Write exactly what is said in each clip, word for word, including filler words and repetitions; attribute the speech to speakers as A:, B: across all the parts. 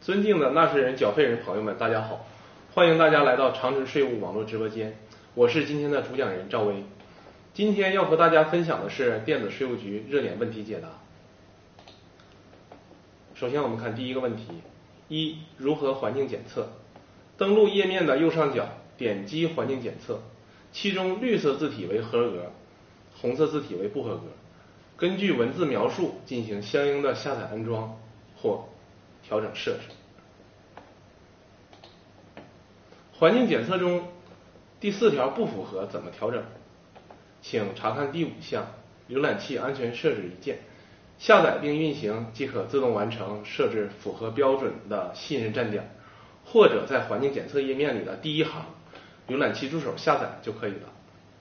A: 尊敬的纳税人、缴费人朋友们，大家好！欢迎大家来到长直税务网络直播间，我是今天的主讲人赵薇。今天要和大家分享的是电子税务局热点问题解答。首先我们看第一个问题：一、如何环境检测？登录页面的右上角点击环境检测，其中绿色字体为合格，红色字体为不合格。根据文字描述进行相应的下载安装或调整设置。环境检测中第四条不符合怎么调整？请查看第五项浏览器安全设置一键，下载并运行即可自动完成设置符合标准的信任站点，或者在环境检测页面里的第一行浏览器助手下载就可以了。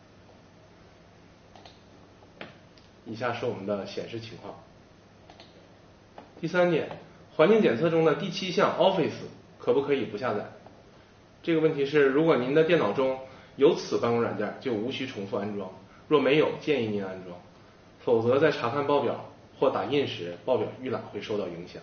A: 以下是我们的显示情况。第三点，环境检测中的第七项 Office 可不可以不下载？这个问题是，如果您的电脑中有此办公软件，就无需重复安装；若没有，建议您安装，否则在查看报表或打印时，报表预览会受到影响。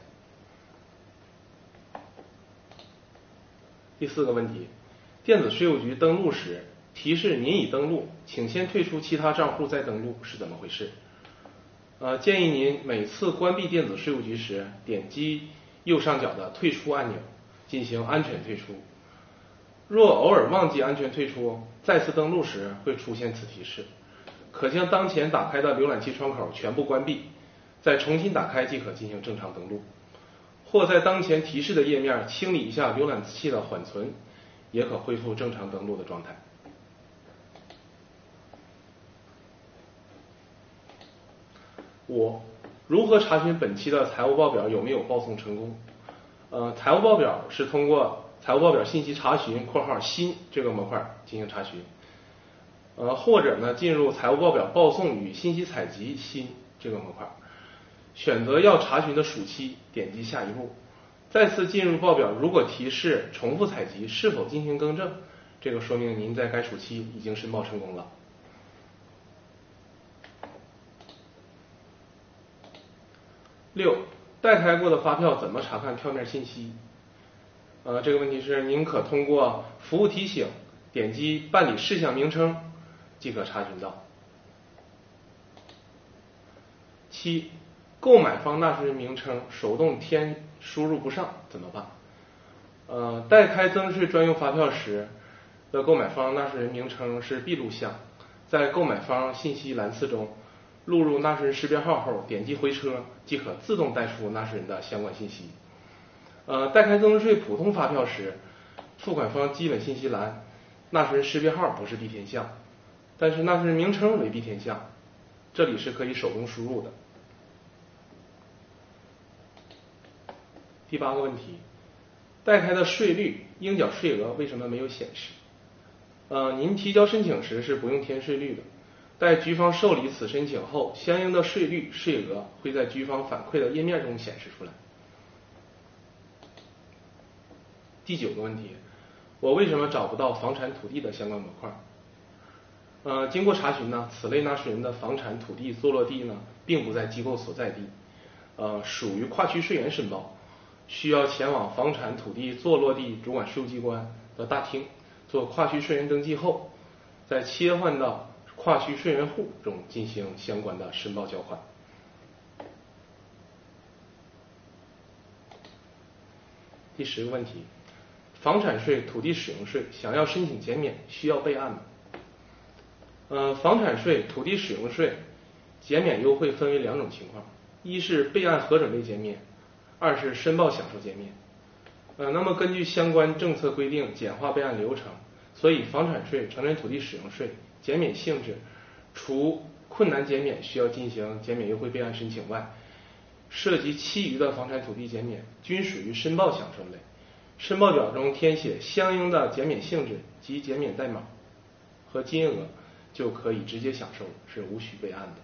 A: 第四个问题，电子税务局登录时提示您已登录，请先退出其他账户再登录是怎么回事？呃，建议您每次关闭电子税务局时，点击右上角的退出按钮，进行安全退出。若偶尔忘记安全退出，再次登录时会出现此提示，可将当前打开的浏览器窗口全部关闭，再重新打开即可进行正常登录。或在当前提示的页面清理一下浏览器的缓存，也可恢复正常登录的状态。五、如何查询本期的财务报表有没有报送成功？呃，财务报表是通过财务报表信息查询（括号新）这个模块进行查询，呃，或者呢进入财务报表报送与信息采集新这个模块，选择要查询的属期，点击下一步，再次进入报表，如果提示重复采集是否进行更正，这个说明您在该属期已经申报成功了。六、代开过的发票怎么查看票面信息？呃，这个问题是您可通过服务提醒点击办理事项名称即可查询到。七、购买方纳税人名称手动填输入不上怎么办？呃，代开增税专用发票时的购买方纳税人名称是闭录项，在购买方信息栏次中录入纳税人识别号后，点击回车即可自动带出纳税人的相关信息。呃，代开增值税普通发票时，付款方基本信息栏纳税人识别号不是必填项，但是纳税人名称为必填项，这里是可以手动输入的。第八个问题，代开的税率、应缴税额为什么没有显示？呃，您提交申请时是不用填税率的，待局方受理此申请后，相应的税率、税额会在局方反馈的页面中显示出来。第九个问题，我为什么找不到房产土地的相关模块？呃，经过查询呢，此类纳税人的房产土地坐落地呢，并不在机构所在地，呃，属于跨区税源申报，需要前往房产土地坐落地主管税务机关的大厅做跨区税源登记后，再切换到跨区税源户中进行相关的申报缴款。第十个问题，房产税、土地使用税想要申请减免需要备案吗？呃，房产税、土地使用税减免优惠分为两种情况，一是备案核准类减免，二是申报享受减免。呃，那么根据相关政策规定简化备案流程，所以房产税、城镇土地使用税减免性质除困难减免需要进行减免优惠备案申请外，涉及其余的房产土地减免均属于申报享受类，申报表中填写相应的减免性质及减免代码和金额就可以直接享受，是无需备案的。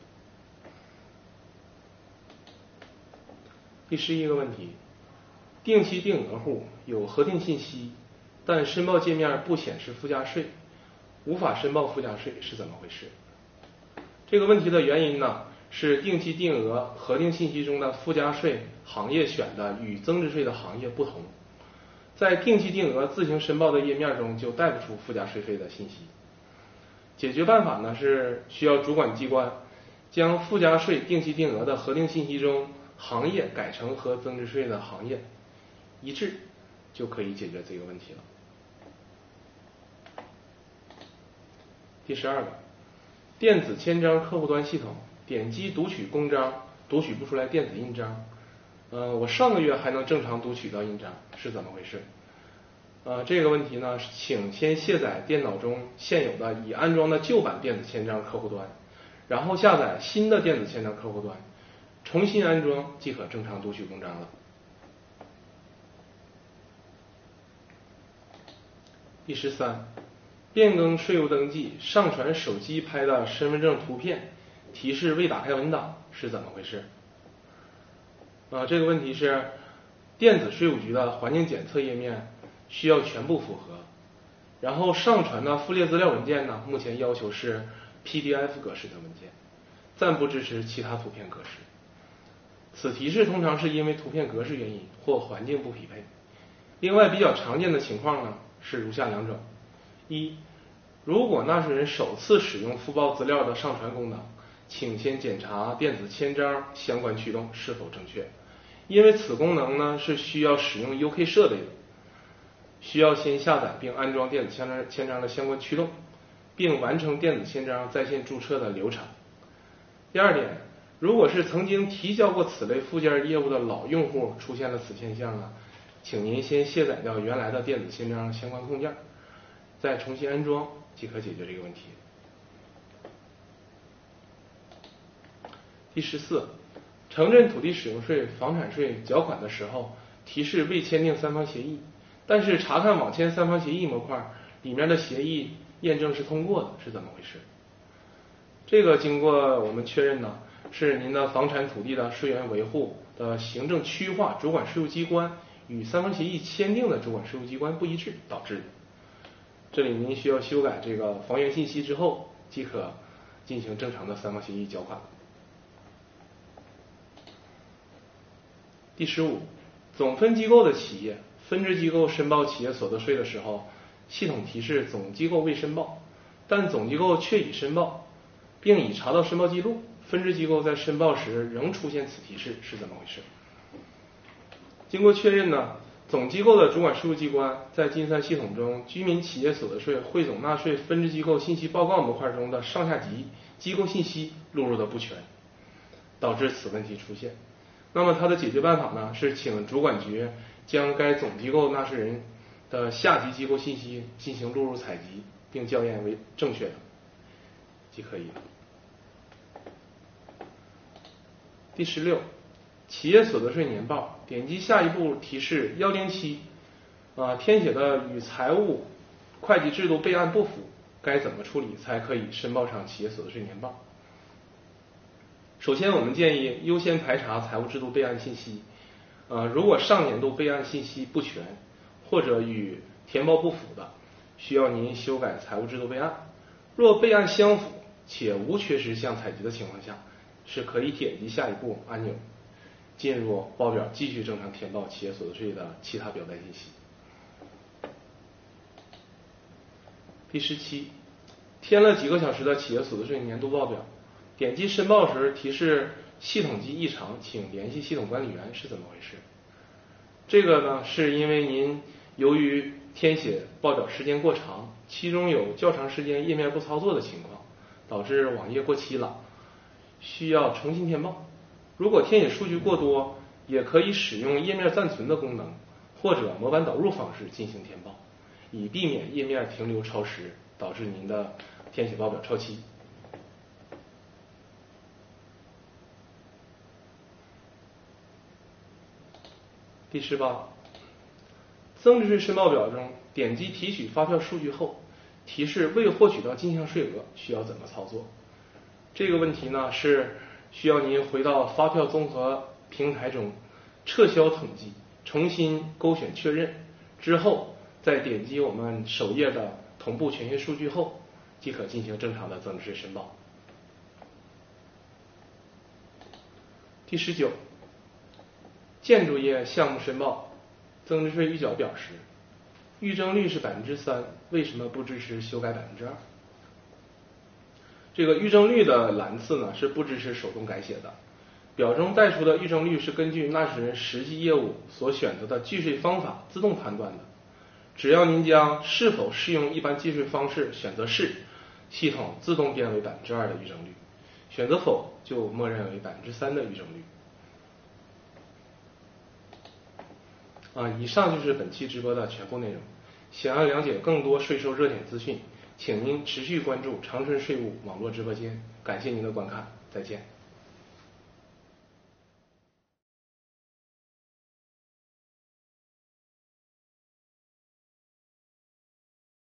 A: 第十一个问题，定期定额户有核定信息，但申报界面不显示附加税，无法申报附加税是怎么回事？这个问题的原因呢， 是定期定额核定信息中的附加税行业选的与增值税的行业不同，在定期定额自行申报的页面中就带不出附加税费的信息。解决办法呢是需要主管机关将附加税定期定额的核定信息中行业改成和增值税的行业一致，就可以解决这个问题了。第十二个，电子签章客户端系统点击读取公章读取不出来电子印章，呃，我上个月还能正常读取到印章，是怎么回事？呃，这个问题呢，请先卸载电脑中现有的已安装的旧版电子签章客户端，然后下载新的电子签章客户端，重新安装即可正常读取公章了。第十三，变更税务登记上传手机拍的身份证图片提示未打开文档是怎么回事？呃，这个问题是电子税务局的环境检测页面需要全部符合，然后上传的附列资料文件呢，目前要求是 P D F 格式的文件，暂不支持其他图片格式。此提示通常是因为图片格式原因或环境不匹配。另外比较常见的情况呢是如下两种：一，如果纳税人首次使用附报资料的上传功能，请先检查电子签章相关驱动是否正确，因为此功能呢是需要使用 U K 设备的，需要先下载并安装电子签章签章的相关驱动，并完成电子签章在线注册的流程。第二点，如果是曾经提交过此类附件业务的老用户出现了此现象呢，请您先卸载掉原来的电子签章相关控件，再重新安装即可解决这个问题。第十四，城镇土地使用税、房产税缴款的时候提示未签订三方协议，但是查看网签三方协议模块里面的协议验证是通过的，是怎么回事？这个经过我们确认呢，是您的房产土地的税源维护的行政区划主管税务机关与三方协议签订的主管税务机关不一致导致的。这里您需要修改这个房源信息之后，即可进行正常的三方协议缴款。第十五，总分机构的企业、分支机构申报企业所得税的时候，系统提示总机构未申报，但总机构却已申报，并已查到申报记录，分支机构在申报时仍出现此提示，是怎么回事？经过确认呢，总机构的主管税务机关在金三系统中居民企业所得税汇总纳税分支机构信息报告模块中的上下级机构信息录入的不全，导致此问题出现。那么它的解决办法呢，是请主管局将该总机构纳税人的下级机构信息进行录入采集，并校验为正确的即可以。第十六，企业所得税年报，点击下一步提示一零七，啊，填写的与财务会计制度备案不符，该怎么处理才可以申报上企业所得税年报？首先，我们建议优先排查财务制度备案信息。呃，如果上年度备案信息不全，或者与填报不符的，需要您修改财务制度备案。若备案相符且无缺失项采集的情况下，是可以点击下一步按钮，进入报表继续正常填报企业所得税的其他表单信息。第十七，填了几个小时的企业所得税年度报表，点击申报时提示系统级异常，请联系系统管理员，是怎么回事？这个呢，是因为您由于填写报表时间过长，其中有较长时间页面不操作的情况，导致网页过期了，需要重新填报。如果填写数据过多，也可以使用页面暂存的功能，或者模板导入方式进行填报，以避免页面停留超时，导致您的填写报表超期。第十八，增值税申报表中点击提取发票数据后，提示未获取到进项税额，需要怎么操作？这个问题呢，是需要您回到发票综合平台中撤销统计，重新勾选确认之后，再点击我们首页的同步权限数据后，即可进行正常的增值税申报。 第十九，建筑业项目申报，增值税预缴表示，预征率是百分之三，为什么不支持修改百分之二？这个预征率的栏次呢是不支持手动改写的，表中带出的预征率是根据纳税人实际业务所选择的计税方法自动判断的，只要您将是否适用一般计税方式选择是，系统自动变为百分之二的预征率，选择否就默认为百分之三的预征率。啊，以上就是本期直播的全部内容。想要了解更多税收热点资讯，请您持续关注长春税务网络直播间。感谢您的观看，再见。